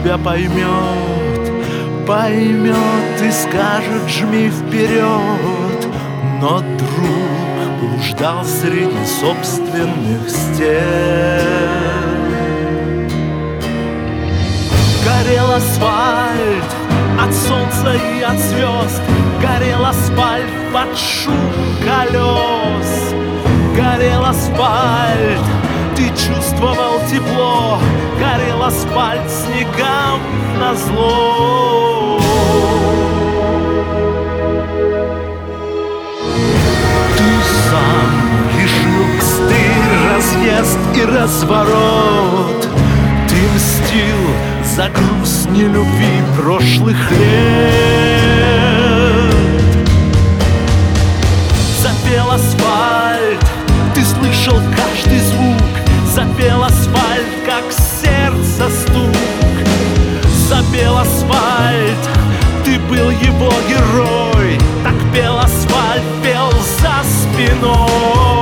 тебя поймет, поймет и скажет: жми вперед. Но друг блуждал среди собственных стен. Горел асфальт от солнца и от звезд, горел асфальт под шум колес. Горел асфальт, ты чувствовал тепло, горел асфальт снегам назло. Ты сам решил стырь, разъезд и разворот. Ты мстил за груз нелюбви прошлых лет. Запел асфальт, ты слышал каждый звук. Запел асфальт, как сердце стук. Запел асфальт, ты был его герой. Так пел асфальт, пел за спиной.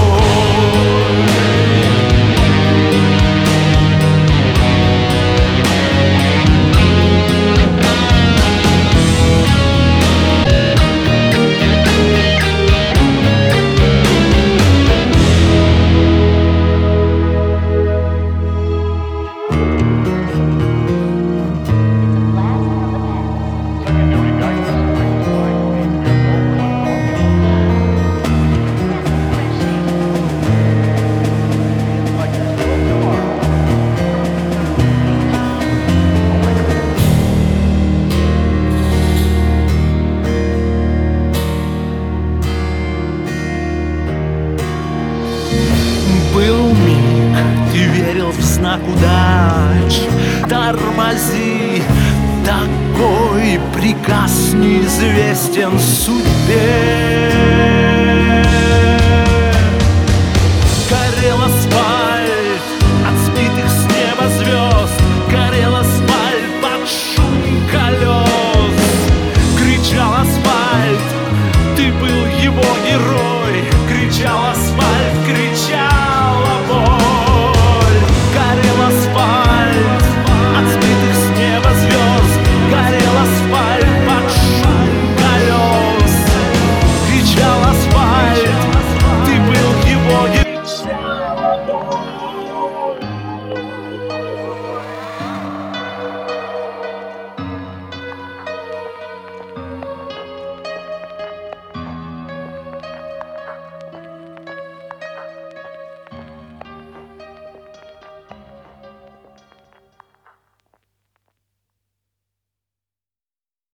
Был миг, ты верил в знак удач. Тормози, такой приказ неизвестен судьбе. Горел асфальт от сбитых с неба звезд. Горел асфальт под шум колес. Кричал асфальт, ты был его герой. Кричал асфальт, кричала боль. Горел асфальт от сбитых с неба звезд. Горел асфальт под шум колес. Кричал асфальт, ты был его герой.